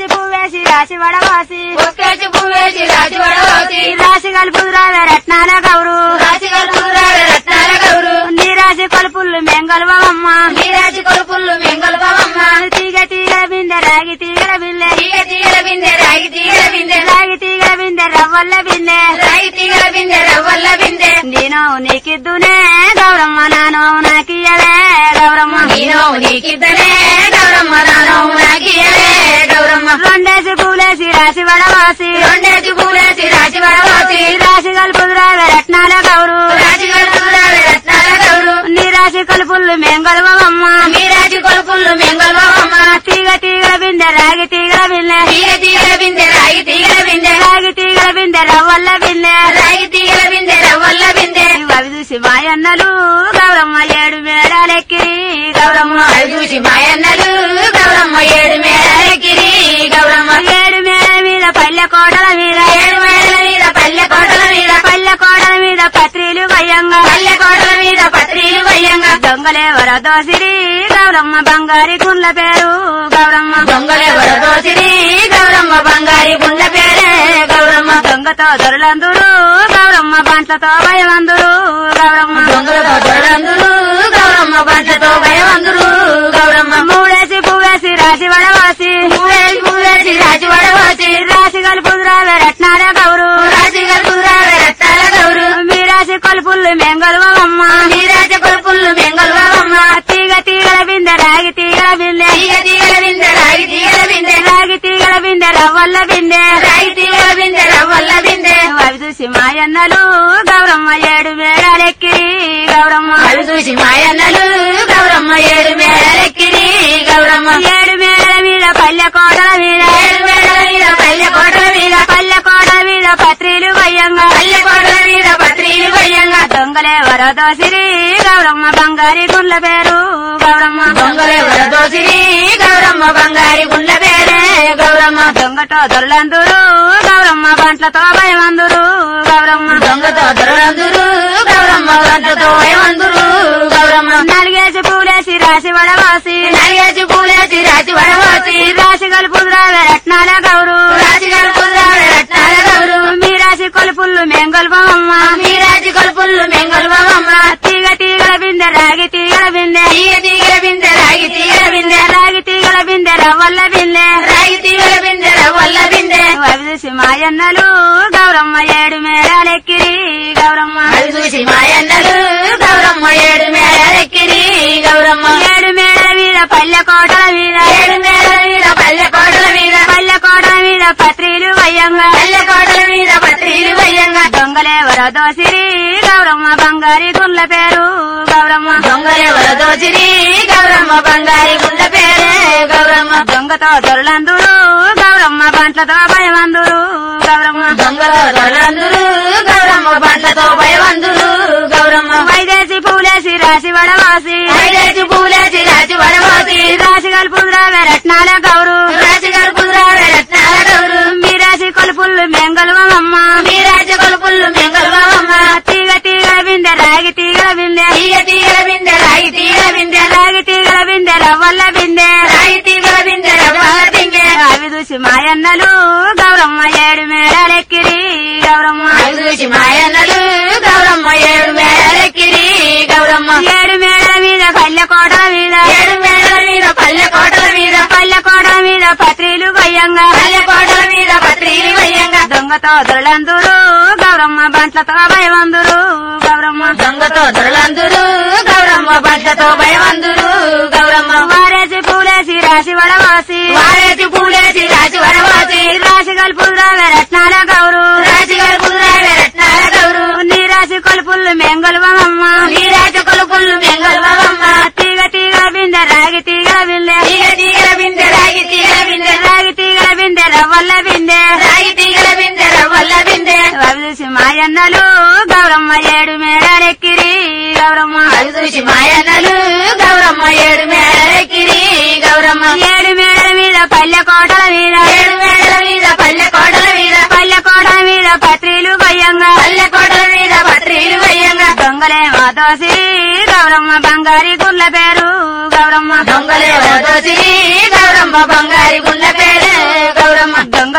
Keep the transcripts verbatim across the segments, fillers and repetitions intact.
ఒక్కేసి పువ్వేసి రాసి వడవాసి ఒక్కేసి పువ్వేసి రాసి వడవాసి రాసి కలుపురావే రత్నాల గౌరు రాసి కలుపురావే రత్నాల గౌరు నీ రాసి కొలుపుల్లు మెంగల్వమ్మ నీ రాసి కొలుపుల్లు మెంగల్వమ్మ తీగ తీగ బిందె రాగి తీగల బిల్లె తీగ తీగల బిందె రాగి తీగల బిందె రాగి తీగల బిందె రవ్వల్ల బిందె రాగి తీగల బిందె రవ్వల్ల బిందె నేను నీకిద్దునే గౌరమ్మ నానో నాకియలే గౌరమ్మ నేను నీకిద్దనే గౌరమ్మ నానో నాకియలే గౌరమ్మ రెండేసి పూలేసి రాసి వడవాసి రెండేసి పూలేసి రాసి వడవాసి రాసి కలుపురావే రత్నాల గౌరు రాసి కలుపురావే రత్నాల గౌరు నీ రాసి కలుపుల్లు మెంగల్వమ్మ నీ రాసి కొలుపుల్లు మెంగల్వమ్మ తీగ తీగల బిందె రాగి తీగల బిల్లె తీగ తీగల బిందె రాగి తీగల బిందె రాగి తీగల బిందె రవ్వల్ల బిల్లె రాగి తీగల బిందె రవ్వల్ల బిందె అవి చూసి మాయన్నలు గౌరమ్మ ఏడు మేడాలెక్కి గౌరమ్మ అవి చూసి మాయన్నలు గౌరమ్మ ఏడు మేడలెక్కిరి గౌరమ్మ ఏడు మేడ మీద పల్లె కోటల మీద ఏడు మేడల మీద పల్లె కోటల మీద పల్లె కోటల మీద పత్రిలు వయ్యంగా పల్లె కోటల మీద పత్రిలు వయ్యంగా దొంగలేవర దోసిరి గౌరమ్మ బంగారి గుండ్ల పేరు గౌరమ్మ దొంగలెవర దోసిరి గౌరమ్మ బంగారి గుండె పేరే గౌరమ్మ దొంగతో దొరలందురు గౌరమ్మ బంట్లతో భయమందురు గౌరమ్మ దొంగలతో దొరలందురు గౌరమ్మ బంట్లతో భయమందురు గౌరమ్మ మూడేసి పువ్వేసి రాసి వడవాసి మూడేసి పువ్వేసి రాసి వడవాసి రాసి కలుపురావే రత్నాల గౌరు రాసి కలుపురావే రత్నాల గౌరు మీ రాసి కొలుపుల్లు మెంగల్వమ్మ నీ రాసి కొలుపుల్లు మెంగల్వమ్మ తీగ తీగల బిందె రాగి తీగల బిందె తీగ తీగల బిందె రాగి తీగల బిందె రాగి తీగల బిందె రవ్వల్ల బిందె రాగి తీగల బిందె రవ్వల్ల బిందె అవి చూసి మాయన్నలు గౌరమ్మ ఏడు మేడాలెక్కి గౌరమ్మ అవి చూసి మాయన్నలు గౌరమ్మ ఏడు మేడలెక్కిరి గౌరమ్మ ఏడు మేడల మీద పల్లె కోటల మీద ఏడు మేడల మీద పల్లె కోటల మీద పల్లె కోటల మీద పత్రిలు వయ్యంగా పల్లె కోటల మీద పత్రిలు వయ్యంగా దొంగలేవర దోసిరి గౌరమ్మ బంగారి గుండ్ల పేరు గౌరమ్మ దొంగలెవర దోసిరి గౌరమ్మ బంగారి గుండె పేరే గౌరమ్మ దొంగతో దొరలందురు గౌరమ్మ బంట్లతో భయమందురు గౌరమ్మ దొంగతో దొరలందురు గౌరమ్మ గంటతో భయమందురు గౌరమ్మ నాలుగేసి పూలేసి రాసి వడవాసి నరిగేసి పూలేసి రాసి వడవాసి రాసి కలుపురావే రత్నాల గౌరు రాసి కలుపురావే రత్నాల గౌరు మీ రాసి కొలుపుల్లు మెంగల్వమ్మ మీ రాసి కొలుపుల్లు మెంగల్వమ్మ తీగ తీగల బిందె రాగి తీగల బిందె తీగ తీగల బిందె రాగి తీగల బిందె రాగి తీగల బిందె రవ్వల్ల బిందె రాగి తీగల బిందె రవ్వల్ల బిందె అవి చూసి మాయన్నలు గౌరమ్మ ఏడు మేడాలెక్కిరి గౌరమ్మ అది చూసి మాయన్నలు గౌరమ్మ ఏడు మేడలెక్కిరి గౌరమ్మ ఏడు మేడల మీద పల్లె కోటల మీద ఏడు మేడల మీద పల్లె కోటల మీద పల్లె కోటల మీద పత్రిలు వయ్యంగా పల్లె కోటల మీద పత్రిలు వయ్యంగా దొంగలేవర దోసిరి గౌరమ్మ బంగారి గుండ్ల పేరు గౌరమ్మ దొంగలెవర దోచిరి గౌరమ్మ బంగారి గుండె పేరే గౌరమ్మ దొంగతో దొరలందురు గౌరమ్మ బంట్లతో భయమందురు గౌరమ్మ దొంగల దొరలందురు గౌరమ్మ బండ్లతో భయవందురు గౌరమ్మ వైదేసి పూలేసి రాసి వడవాసి ఐదేసి పూలేసి రాసి వడవాసి రాసి కలుపురావే రత్నాల గౌరు రాసి కలుపురావే రత్నాల గౌరు మీ రాసి కొలుపుల్లు మెంగల్వమ్మ మీ రాసి కొలుపుల్లు మెంగల్వమ్మ తీగ తీగల బిందె రాగి తీగల బిందె తీగ తీగల బిందె రాగి తీగల బిందె రాగి తీగల బిందె రవ్వల్ల బిందె రాగి తీగల బిందె రవ్వల బిందె అవి చూసి మాయన్నలు గౌరమ్మ ఏడు మేడాలెక్కిరి గౌరమ్మ అవి చూసి మాయన్నలు గౌరమ్మ ఏడు మేడలెక్కిరి గౌరమ్మ ఏడు మేడల మీద పల్లె కోటల మీద ఏడు మేడల మీద పల్లె కోటల మీద పల్లె కోటల మీద పత్రిలు వయ్యంగా పల్లె కోటల మీద పత్రిలు వయ్యంగా దొంగతో దొరలందురు గౌరమ్మ బంట్లతో భయమందురు గౌరమ్మ దొంగతో దొరలందురు గౌరమ్మ బండ్లతో భయవందురు గౌరమ్మ వారేసి పూలేసి రాసి వడవాసి వారేసి పూలేసి రాసి వడవాసి రాసి కలుపురావే రత్నాల గౌరు రాసి కలుపురావే రత్నాల గౌరు నీ రాసి కొలుపుల్లు మెంగల్వమ్మ నీ రాసి కొలుపుల్లు మెంగల్వమ్మ తీగ తీగల బిందె రాగి తీగల బిందె తీగ తీగల బిందె రాగి తీగల బిందె రాగి తీగల బిందె రవ్వల్ల బిందె రాగి తీగల బిందె రవ్వల్ల బిందె అవి చూసి మాయన్నలు గౌరమ్మ ఏడు మేడాలెక్కిరి గౌరమ్మ అది చూసి మాయన్నలు గౌరమ్మ ఏడు మేడలెక్కిరి గౌరమ్మ ఏడు మేడల మీద పల్లె కోటల మీద ఏడు మేడల మీద పల్లె కోటల మీద పల్లె కోటల మీద పత్రిలు వయ్యంగా పల్లె కోటల మీద పత్రిలు వయ్యంగా దొంగలే మాతోసి గౌరమ్మ బంగారి గుండ్ల పేరు గౌరమ్మ దొంగలే వదోసిరి గౌరమ్మ బంగారి గుండె పేరే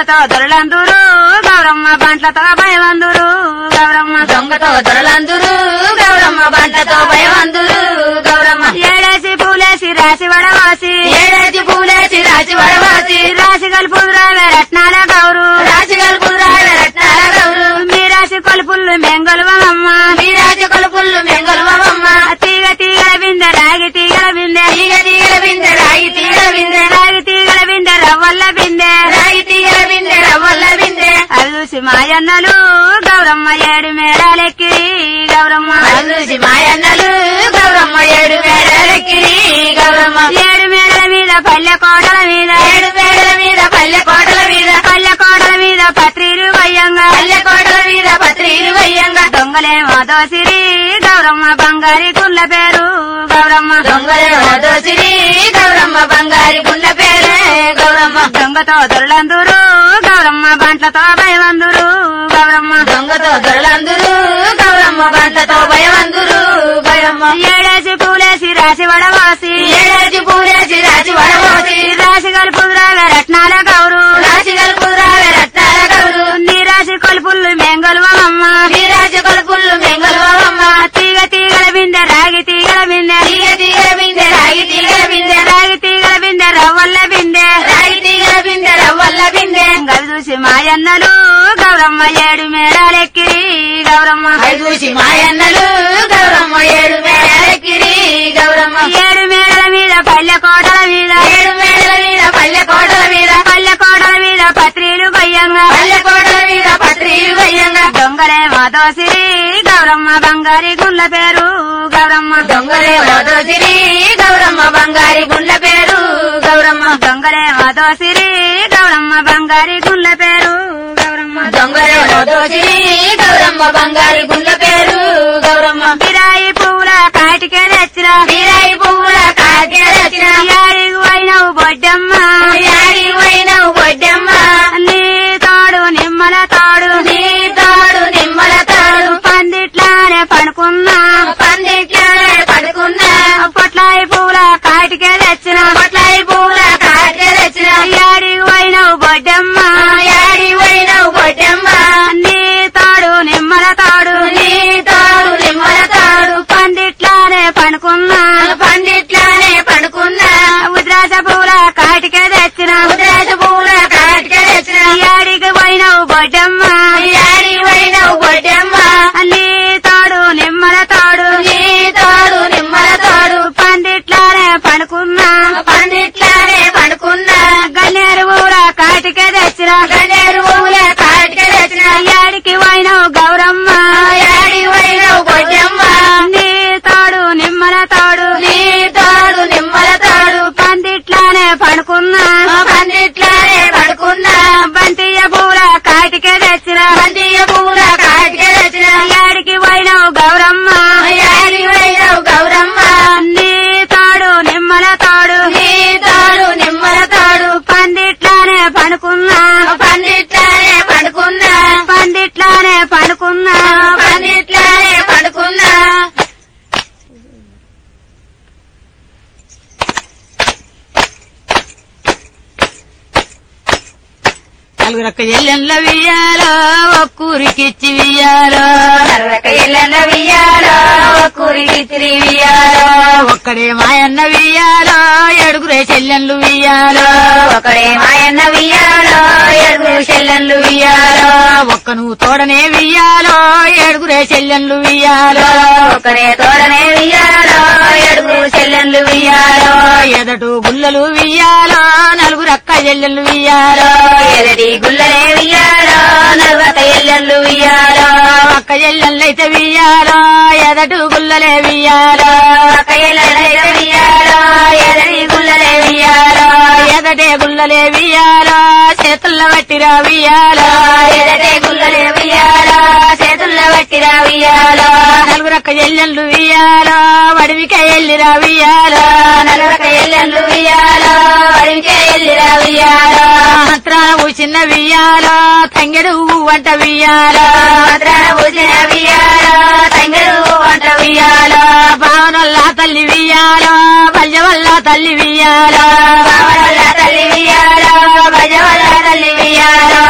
దొంగతో దొరలందురు గౌరమ్మ బంట్లతో భయవందురు గౌరమ్మ దొంగతో దొరలందురు గౌరమ్మ బంటతో భయవందురు గౌరమ్మ ఏడేసి పూలేసి రాసి వడవాసి ఏడేసి పూలేసి రాసి వడవాసి రాసి కలుపురావే రత్నాల గౌరు రాసి కలుపురాల రత్నాల గౌరు మీ రాసి కొలుపుల్లు మెంగలువమ్మ మీ రాసి కొలుపుల్లు మెంగలువమ్మ తీగ తీగల బిందె రాగి తీగల బిందె తీగ తీగల బిందె రాగి తీగల బిందె రాగి తీగల బిందె రవ్వల్ల బిందె రాగి తీగల బిందె రవ్వల్ల బిందె అది చూసి మాయన్నలు గౌరమ్మ ఏడు మేడాలెక్కి గౌరమ్మ అది చూసి మాయన్నలు గౌరమ్మ ఏడు మేడలెక్కిరి గౌరమ్మ ఏడు మేడల మీద పల్లె కోటల మీద ఏడు మేడల మీద పల్లె కోటల మీద పల్లె కోటల మీద పత్రిలు వయ్యంగా పల్లె కోటల మీద పత్రిలు వయ్యంగా దొంగలేమో దోసిరి గౌరమ్మ బంగారి గుళ్ళ పేరు గౌరమ్మ దొంగలే దోసిరి గౌరమ్మ బంగారి గుండె పేరే గౌరమ్మ దొంగతో దొరలందురు గౌరమ్మ బంట్లతో భయవందురు గౌరమ్మ దొంగతో దొరలందురు గౌరమ్మ బంటతో భయవందురు గౌరమ్మ ఏడేసి పూలేసి రాసి వడవాసి ఏడేసి పూలేసి రాసి వడవాసి రాసి కలుపురావే రత్నాల గౌరు రాసి కలుపురావే రత్నాల గౌరు నీ రాసి కొలుపుల్లు మెంగలువమ్మ మీ రాసి కొలుపుల్లు మెంగలువమ్మ తీగ తీగల బిందె రాగి తీగల బిందె తీగ తీగల బిందె రాగి తీగల బిందె రాగి తీగల బిందె రవ్వల్ల బిందె రాగి తీగల బిందె రవ్వల్ల బిందె గవి చూసి మాయన్నలు గౌరమ్మ ఏడు మేడాలెక్కి గౌరమ్మ అది చూసి మాయన్నలు గౌరమ్మ ఏడు మేడలెక్కిరి గౌరమ్మ ఏడు మేడల మీద పల్లె కోటల మీద ఏడు మేడల మీద పల్లె కోటల మీద పల్లె కోటల మీద పత్రిలు గొయ్యంగా పల్లె కోటల మీద పత్రిలు వయ్యంగా దొంగలేమో దోసిరి గౌరమ్మ బంగారి గుళ్ళ పేరు గౌరమ్మ దొంగలే దోసిరి గౌరమ్మ బంగారి గుండె పేరు గౌరమ్మ దొంగలేమో దోసిరి గౌరమ్మ బంగారి గుళ్ళ పేరు గౌరమ్మ దొంగలే దోసిరి గౌరమ్మ బంగారి గుండె పేరు గౌరమ్మ కిరాయి పువ్వుల కాటికే తెచ్చిన వీరాయి పువ్వుల కాకే తెచ్చిన యాడికి పోయినవు బొడ్డమ్మ యాడి పోయినవు బొడ్డమ్మ నీ తాడు నిమ్మల తాడు నీ తాడు నిమ్మల తాడు పందిట్లానే పడుకున్నా పందిట్లోనే పడుకున్నా పొట్లాయి పువ్వుల కాటికే తెచ్చిన పొట్లాయి పువ్వుల కాకే తెచ్చిన యాడికి పోయినవు బొడ్డమ్మ యాడి పోయినవు బొడ్డమ్మ నీ తాడు నిమ్మల తాడు నీ తాడు నిమ్మల తాడు పందిట్లానే పడుకున్నా పందిట్లోనే పడుకున్నా ఉద్రాస పువ్వుల కాటికే తెచ్చిన ఉద్రాజ పువ్వుల కాకే తెచ్చిన యాడికి పోయినవు బొడ్డమ్మ యాడి పోయినవు బొడ్డమ్మ నీ తాడు నిమ్మల తాడు నీ తాడు నిమ్మల తాడు పందిట్లానే పడుకున్నా పందిట్లోనే పడుకున్నా గన్నేరు ఊర కాటికే తెచ్చిన గన్నేరు పువ్వుల కాకే తెచ్చిన యాడికి పోయినవు గౌరమ్మ యాడి పోయినవు బొడ్డమ్మ నీ తాడు నిమ్మల తాడు నీ తాడు నిమ్మల తాడు పందిట్లానే పడుకున్నా పందిట్లోనే పడుకున్నా బంతియ్య పూల కాటికే తెచ్చిన బంతియ్య పువ్వుల కాకే తెచ్చిన యాడికి పోయినవు గౌరమ్మ యాడి పోయినవు గౌరమ్మ నీ తాడు నిమ్మల తాడు నీ తాడు నిమ్మల తాడు పందిట్లానే పడుకున్నా పందిట్లోనే పడుకున్నా పందిట్లానే పడుకున్నా పందిట్లోనే పడుకున్నా నలుగురక్క ఎల్లెన్ల వియ్యాలో ఒక్కూరికిచ్చి వియ్యాలో నరక ఎల్లన్న వియ్యాలో కూరికి తిరిగియాలో ఒక్కడే మాయన్న వియ్యాలో ఏడుగురే చెల్లెన్లు వియ్యాలో ఒకడే మాయన్న వియ్యాలో ఏడుగురు చెల్లెళ్ళు వియ్యాలో ఒక్క నువ్వు తోడనే వియ్యాలో ఏడుగురే చెల్లెన్లు వియ్యాలో ఒకడే తోడనే వియ్యాలో ఏడుగురు చెల్లెళ్ళు వియ్యాలో ఎదటు గుల్లలు వియ్యాలో నలుగురక్క చెల్లెన్లు వియ్యాలో ఎదటి గుల్లనే వియ్యాలో నలుగత ఎల్లెళ్ళు వియ్యాలో అక్క చెల్లెళ్ళైతే వియ్యాలో ఎదటు గుల్లలే వియ్యాలో ఒక ఎల్లెళ్ళైతే వియ్యాలో ఎదటి గుల్లనే వియ్యాలో ఎదటే గుల్లలే వియ్యాలో చేతుల్లో వట్టిరా వియ్యాలో ఎదటే గుల్లనే వియ్యాలో చేతుల్లో వట్టిరా వియ్యాలో నలుగురక్క చెల్లెళ్ళు వియ్యాలో వడివిక ఎల్లిరా వియ్యాలో నలుగత ఎల్లెళ్ళు వియ్యాలో అడిగితే ఎల్లిరా వియ్యాలో మంత్రాలు చిన్న వియ్యాలో తంగెడు వంట వియ్యాలో భద్రాన పూసిన వియ్యాలో తంగడు వంట వియ్యాలో భావనల్ల తల్లి వియ్యాలో బల్య వల్ల తల్లి వియ్యాలో బావనల్ల తల్లి వియ్యాలో భజవల్ల తల్లి వియ్యాలో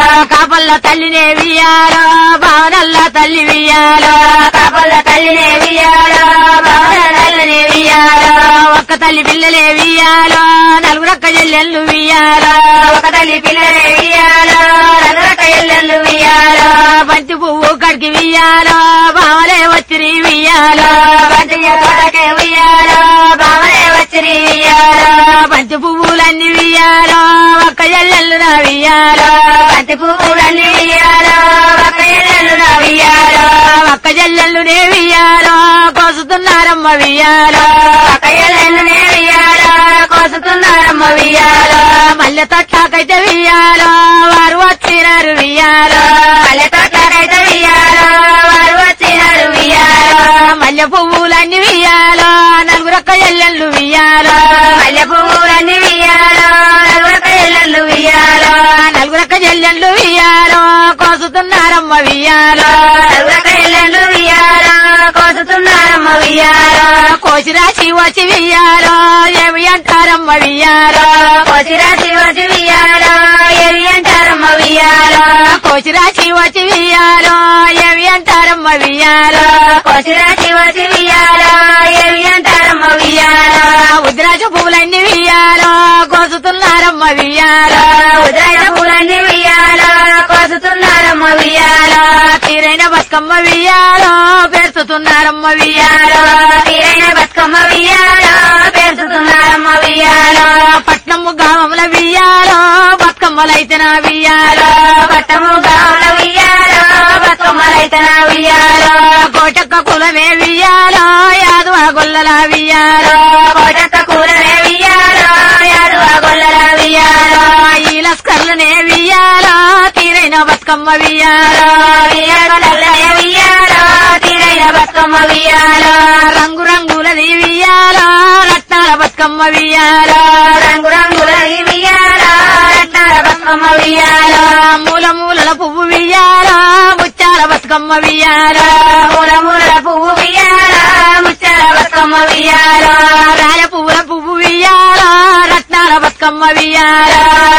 కాపల్ల తల్లినే వియాలో భావనల్ల తల్లి వియాలో కాపల్ల తల్లినే వియాలో భావన తల్లినే వియాలో ఒక్క తల్లి పిల్లలే వియాలో నలుగురక్క చెల్లెళ్ళు వియాలో ఒక తల్లి పిల్లలే వియాలో నలుగురక్క చెల్లెళ్ళు వియాలో బంతి పువ్వు కడికి వియాలో భావలే వచ్చిరి వియాలో బంతి కొడకే వియాలో భావనే వచ్చిరి వియాలో బంతి పువ్వులన్నీ వియాలో ఒక్క చెల్లెళ్ళు నా వియాలో బంతి పువ్వులన్నీ వియాలో ఒక చెల్లెళ్ళు నా వియాలో ఒక్క చెల్లెళ్ళునే వియాలో కోసుతున్నారమ్మ వియాలో ఒక చెల్లెళ్ళునే వియాలో కోసుతున్నారమ్మ వియాలో మల్లె తొట్టాకైతే వియాలో వారు వచ్చినారు వియాలో మల్లె తోటకైతే వియాలో వారు వచ్చినారు వియాలో మల్లె పువ్వులన్నీ వియాలో నలుగురొక్క ఎల్లెళ్ళు వియాలో మల్లె పువ్వులన్నీ వియాలో నలుగురొక్క చెల్లెళ్ళు వియాలో నలుగురొక్క చెల్లెళ్ళు వియాలో కోసుతున్నారమ్మ వియాలో నలుగురొక్క చెల్లెళ్ళు వియాలో కోసుతున్నారమ్మ వియాలో కోసిరాశి వచ్చి వియాలో ఏమి అంటారమ్మ వియాలో కోసిరాశి వచ్చి వియాలో ఏమి అంటారమ్మ వియాలో కోసిరాశి వచ్చి వియాలో ఏమి అంటారమ్మ వియాలో కోసిరాశి వచ్చి వియాలో ఏమి అంటారమ్మ వియాలో ఉద్రాజ పువ్వులన్నీ వియాలో కోసుతున్నారమ్మ వియాలో ఉదయ పూలన్నీ వియాలో కోసుతున్నారమ్మ వియాలో తీరైన బతుకమ్మ వియాలో పెరుతున్నారమ్మ వియాలో తీరైన బతుకమ్మ వియాలో పేర్చుతున్నారమ్మ వియాలో పట్నము గ్రామముల వియాలో బతుకమ్మలైతే నా వియాలో పట్టము గావుల వియాలో బతుకమ్మలైతన వియాలో కోటక్క కులమే వియాలో యాదవ గొల్లల వియాలో కోటక్క కూరనే వియాలో యాదవ గొల్లల వియాలో ఈలస్కర్లనే వియాలో తీరైన బతుకమ్మ వియాలో వియాలనే వియాలో తీరైన బతుకమ్మ వియాలో రంగు రంగులది వియాలో రత్నాల బతుకమ్మ వియాలో రంగు రంగుల వియాలో రత్నాల బతుకమ్మ వియాలో మూల మూలల పువ్వు వియాలో ముచ్చాల బతుకమ్మ వియాలో మూల మూల పువ్వు వియాలో ముచ్చాల బతుకమ్మ వియాలో రాయ పువ్వుల పువ్వు వియాలో రత్నాల బతుకమ్మ వియాలో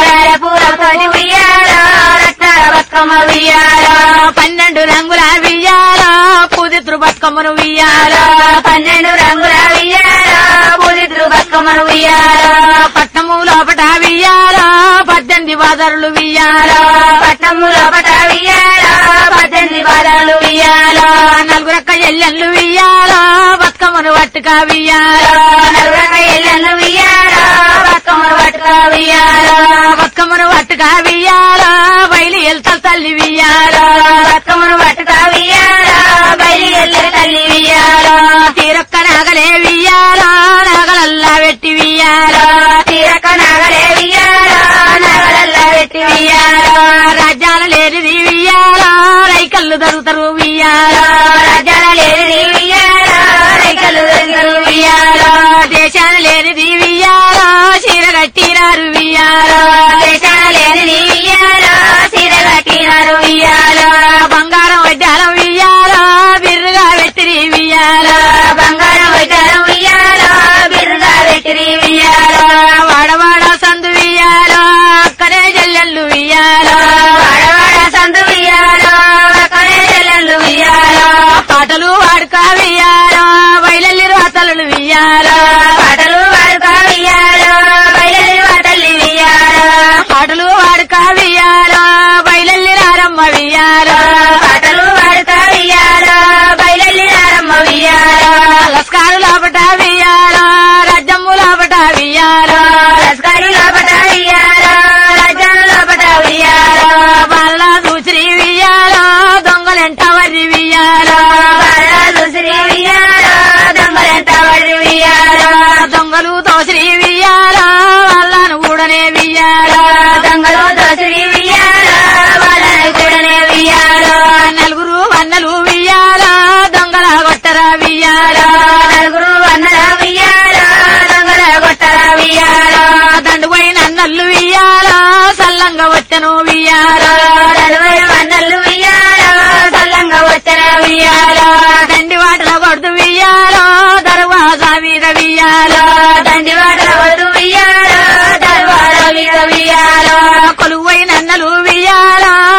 పూల తోటి వియాలో రత్నాల బతుకమ్మ వియాలో పన్నెండు రంగుల వియాలో పూజిత్రు బతుకమ్మను వియాలో పన్నెండు రంగుల వియాలో పూజిత్రు బతుకమ్మను వియాలో పట్నము లోపట వియాలో పద్దెనిమిది బాదరులు వియాలో పట్టము లోపట వియాలో పద్దెనిమిది బాధలు వియాలో నలుగురక్క ఎల్లెళ్ళు వియాలో బతుకమ్మను పట్టుక వియాలో నలుగురక ఎల్లెళ్ళు వియాలో బతుకమ్మను పట్టుక వియాలో బతుకమ్మను పట్టుక వియాలో బయలు వెళ్తా తల్లి వియాలో బతుకమ్మను పట్టుక వియాలో బయలు ఎల్లె తల్లి వియాలో తీరొక్క నాగలే వియాలో నాగలల్లా పెట్టి వియాలో తీరక నాగలే వియాలో నగలల్లా పెట్టి వియాలో రాజ్యాల లేనిది వియాలో రైకల్లు దొరుకుతారు వియాలో రాజాల లేనిది వియాలో రైకలు దొరికిరు వియాలో దేశాల లేనిది వియాలో చీర కట్టినారు వియాలో దేశాల లేనిది వియాలో చీర కట్టినారు వియాలో బంగారం వడ్డాలం వియాలో బిర్రుగా పెట్టిరి వియాలో బంగారం వడ్డారం వియాలో బిరుగా పెట్టిరి వియాలో వాడవాడ సందు వియాలో అక్కడే జల్లెళ్ళు వియాలో వాడవాడ సందు వియాలో అక్కడే చెల్లెళ్ళు వియాలో పాటలు వాడుక వియాలో బయలెల్లి రాతలు వియాలో పాటలు వాడుక వియాలో బయలు వాటల్లి వియాలో పాటలు వాడుక వియాలో బయలెల్లి రారమ్మ వియాలో పాటలు వాడుక వియాలో బయలెల్లి రారమ్మ వియాలో లస్కారు లోపట వియాలో రాజ్యము లోపట వియాలో లస్కరు లోపట వియాలో రాజ్యాల లోపట వియాలో బాల దూసరి వియాలో దొంగలెంట వర్రి వియాలో బాలాలు శ్రీ వియాలో దొంగలెంత వడి వియాలో దొంగలు దోసరి వియాలో వాళ్ళను కూడనే వియాలో దొంగలు దోసిరి వియాలో వాళ్ళని కూడనే వియాలో నలుగురు వన్నలు వియాలో దొంగల కొట్టరా వియాలో నలుగురు వందల వియాలో దొంగల కొట్టర వియాలో దండుపోయి నన్నల్లు వియాలో సల్లంగా వచ్చను వియాలో నలుగురు వందలు వియాలో సల్లంగా వచ్చర వియాలో దండి వాటల కొడుతు వియాలో దర్వాజా మీద వియాలో దండి వాటల వద్దు వియాలో దర్వార మీద వియాలో కొలువై నన్నలు వియాలో సల్ల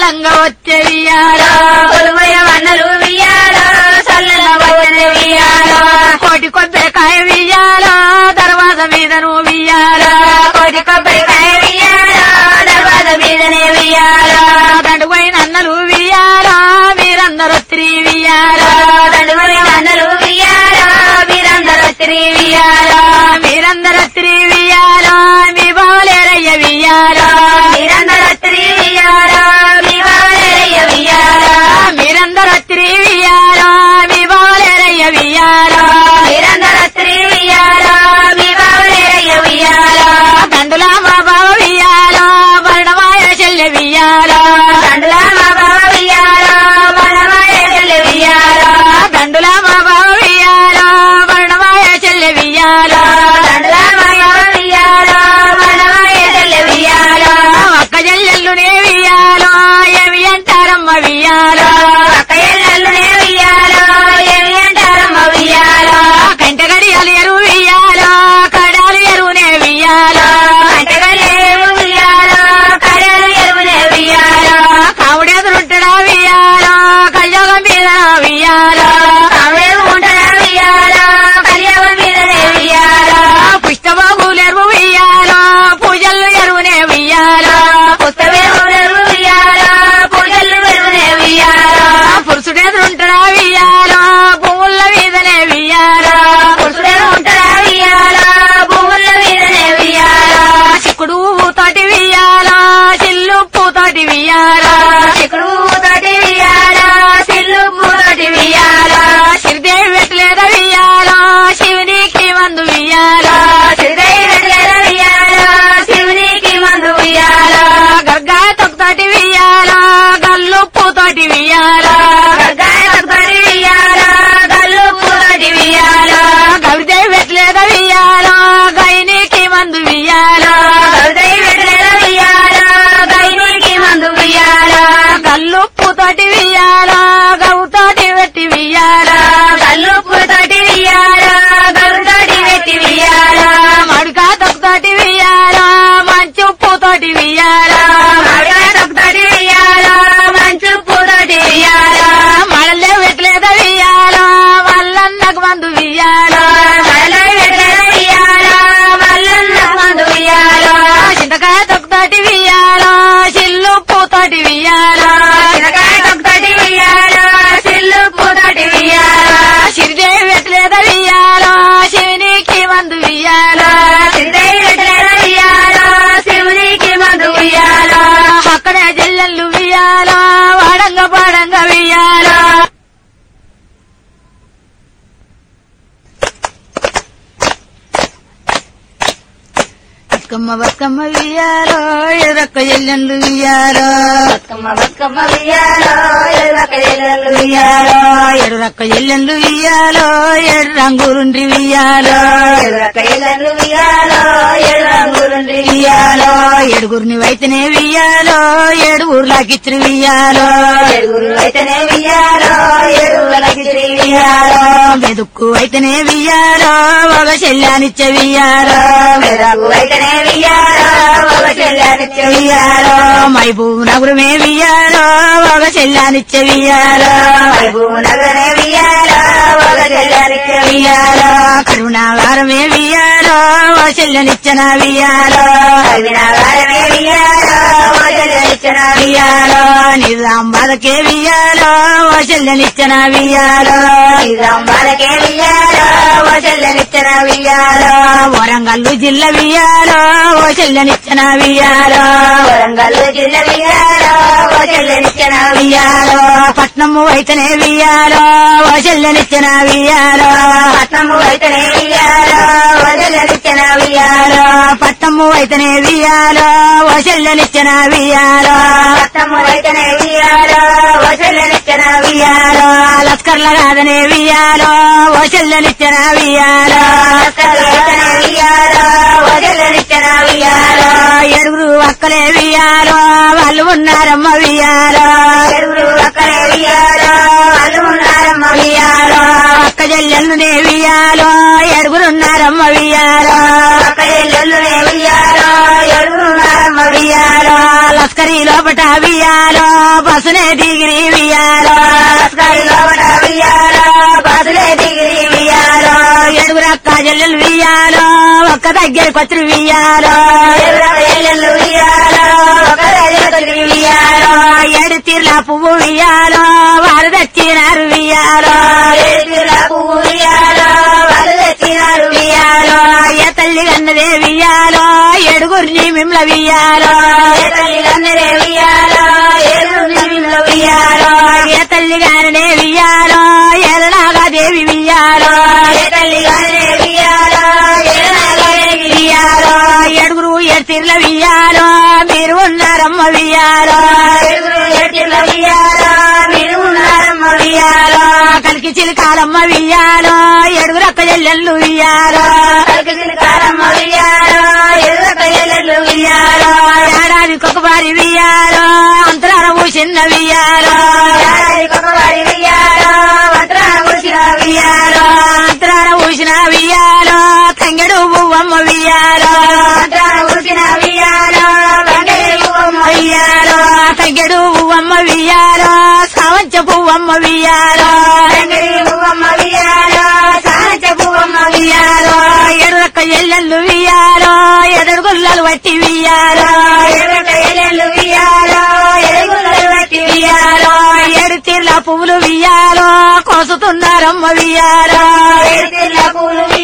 సల్లంగా వచ్చే వియాలో కొలువయ వన్నలు వియాలో సల్లంగా వచ్చే వియాలో కోటి కొబ్బరికాయ వియాలో దర్వాజ మీద నువ్వు వియాలో కోటి కొబ్బరికాయ వియాలో దర్వాజ మీదనే వియాలో దండుపోయిన అన్నలు వియాలో మీరందరూ స్త్రీ వియాలో దండుపోయిన అన్నలు వియాలో మీరందరూ స్త్రీ వియాలో మీరందరూ స్త్రీ వియాలో మీ బావలేరయ్య వియాలో మీరందరూ స్త్రీ వియాలో మీ బావలేరయ్య వియాలో మీరందరూ స్త్రీ వియాలో మీ బావలేరయ్య వియాలో మీరందరూ స్త్రీ వియాలో మీ బావలేరయ్య వియాలో దండులా మా బావ వియాలో వర్ణమాయ చెల్లె వియాలో దండులా మా బావ వియాలో వర్ణమాయ చెల్లె వియాలో దండులా మా బావ వియాలో వర్ణమాయ చెల్లె వియాలో దండులా మా బావ వియాలో వర్ణమాయ చెల్లె వియాలో అక్క చెల్లెళ్ళునే వియాలో ఏమి అంటారమ్మ వియాలో అక్క ఎల్లెల్లునే వియాలో ఏమి అంటారమ్మ వియాలో కంటగడి అలేరు వియాలో కడాలు ఎరువునే వియాలో అంటగలేవు వియాలో కడలు ఎరువునే వియాలో కావుడెదురుంటడా వియాలో కళ్యోగం మీద వియాలో కావేవు ఉంటదా వియాలో కలియవ మీదనే వియాలో పుష్టబాబులెరువు వియాలో పూజలు ఎరువునే వియాలో పుస్తవేవు వియాలో పూజలు ఎరువునే వియాలో పురుషుడెదురుంటడా వియాలో పువ్వుల మీదనే వియాలో పురుషుడే ఉంటదా వియాలో భూముల మీదనే వియాలో చిక్కుడు తోటి వియాలో చిల్లు పూతోటి వియాలో చిక్కుడు తోటి వియాలో సిల్లు పూతోటి వియాలో శ్రీదేవి పెట్టలేద వియాలో శివునికి మందు వియాలో శ్రీదైవట్లేద వియాలో శివునికి మందు వియాలో గర్గా తొక్కుతోటి వియాలో గల్లు పూతోటి వియాలో గర్గాయ తోటి వియాలో గల్లు పూతోటి వియాలో గవిదేవి పెట్టలేద వియాలో గైనికి మందు వియాలో శ్రీదైవట్లేద వియాలో గైనికి మందు వియాలో గల్లు పూతోటి వియాలో గవుతోటి పెట్టి వియాలో గల్లు పూతోటి వియాలో గరుతోటి పెట్టి వియాలో మడుకా తొక్కుతోటి వియాలో మంచు పూతోటి వియాలో మామిడికాయ తోటి వియాలో మంచు పూతోటి వియాలో మడలే పెట్టలేద వియాలో మల్లన్నకు మందు వియాలో మరలో పెట్టలేద వియాలో మల్లన్న మందు వియాలో చింతకాయ తొక్కుతోటి వియాలో చిల్లు పూతోటి వియాలో చిరకాయ తోటి వియాలో సిల్లు పూతోటి వియాలో శ్రీదేవి పెట్టలేద వియాలో శివునికి మందు వియాలో శ్రీదైవట్లేద వియాలో శివునికి మందు వియాలో అక్కడ జల్లెళ్ళు వియాలో వాడంగ పాడంగ వియాలో బతుకమ్మ బతుకమ్మ వియాలో ఎర్రక్క జల్లెళ్ళు వియాలో బతుకమ్మ బతుకమ్మ వియాలో ఎర్రక ఎల్లెల్లు వియాలో ఎర్రక్క జల్లెళ్ళు వియాలో ఎర్రంగురుండ్రి వియాలో ఎర్రక ఎల్లెల్లు వియాలో ఎర్రంగురుండ్రి వియాలో ఏడుగురిని వైతనే వియాలో ఏడుగురులాకిచ్చి వియాలో ఏడుగురు అయితేనే వియాలో ఏడుగులకి శ్రీ వియాలో మెదుక్కు అయితేనే వియాలో ఒక శల్యానిచ్చే వియాలో మెదకు అయితేనే వియాలో ఒక చెల్లానిచ్చే వియాలో మైబూ నగురమే వియాలో ఒక శల్యానిచ్చే వియాలో వైభూ నగరనే వియాలో ఒక చెల్లానిచ్చే వియాలో కరుణావారమే వియాలో ఒక శల్యనిచ్చన వియాలో అవినాగారమే వియాలో ఒక చెల్లానిచ్చిన వియాలో నిజాం బాధకే వియాలో ఒక శల్యనిచ్చన వియాలో నిజాంబాలకే వియాలో ఒక చెల్లానిచ్చిన వియాలో వరంగల్లు జిల్లా వియాలో ఓ చెల్లెనిచ్చన వియాలో వరంగల్ జిల్లా వియాలో ఒక చెల్లానిచ్చిన వియాలో పట్నము అయితేనే వియాలో ఓ చెల్లెనిచ్చన వియాలో పట్నము అయితేనే వియాలో ఒక చెల్లానిచ్చిన వియాలో పట్నము అయితేనే వియాలో ఓ చెల్లెనిచ్చన వియాలో పట్నము అయితేనే వియాలో ఒక చెల్లానిచ్చిన వియాలో లస్కర్ల కాదనే వియాలో ఓ చెల్లెనిచ్చన వియాలో అయితేనే వియాలో ఒక చెల్లానిచ్చిన వియాలో ఏడుగురు అక్కలే వియాలో వాళ్ళు ఉన్నారమ్మ వియాలో ఏడుగురు అక్కడే వియాలో వాళ్ళు ఉన్నారమ్మ వియాలో అక్క చెల్లెళ్ళునే వియాలో ఏడుగురున్నారమ్మ వియాలో అక్క ఎల్లునే వియాలో ఏడుగురు ఉన్నారమ్మ వియాలో లస్కరీ లోపట వియాలో బసునే దిగిరి వియాలో లస్కరీ లోపట వియాలో బసునే దిగిరి వియాలో ఏడుగురు అక్క చెల్లెలు వియాలో ఒక్క దగ్గరికి వచ్చి వియాలో ఏడుగురు వియాలో ఒక్క దగ్గరికి వియాలో ఏడు తీర్ల పువ్వు వియాలో వారు తెచ్చినారు వియాలో ఏడు తీర్ల పువ్వు వియాలో వారు తెచ్చినారు వియాలో ఏ తల్లి కన్నదే వియాలో ఏడుగురిని మిమ్ల వియాలో ఏ తల్లి కన్నదే వియాలో ఏడుగురిని మిమ్ల వియాలో ఏ తల్లి గాననే వియాలో ఎలనాగా దేవి వియాలో ఏ తల్లి గాననే వియాలో ఎలనాగా దేవి వియాలో ఏడుగురు ఏడు తీర్ల వియాలో మీరు ఉన్నారమ్మ వియాలో ఏడుగురు ఏడు తీర్ల వియాలో మీరు ఉన్నారమ్మ వియాలో కలికి చిలకాలమ్మ వియాలో ఏడుగురు అక్క చెల్లెళ్ళు వియాలో కలికి చిలకాలమ్మ వియాలో ఏడుగురు అక్క చెల్లెళ్ళు వియాలో ఏడాదికి ఒక వారి వియాలో అంతరాన పూసిన వియాలో ఏడాదికి ఒక వారి వియాలో అంతరాన పూసిన వియాలో అంతరాన పూసిన వియాలో తంగెడు పువ్వమ్మ వియాలో అంతరాన పూసిన వియాలో తంగెడు పువ్వమ్మ వియాలో తంగెడు పువ్వమ్మ వియాలో సావంచ పువ్వమ్మ వియాలో తంగెడు పువ్వమ్మ వియాలో సావంచ పువ్వమ్మ వియాలో ఎడురక్క ఎల్లెల్లు వియాలో ఎదడు గుల్లలు వట్టి వియాలో ఎడురక్క ఎల్లెల్లు వియాలో ఎదడు గుల్లలు వట్టి వియాలో ఏడు తీర్ల పువ్వులు వియాలో కోసుతున్నారమ్మ వియాలో ఏడు తీర్ల పువ్వులు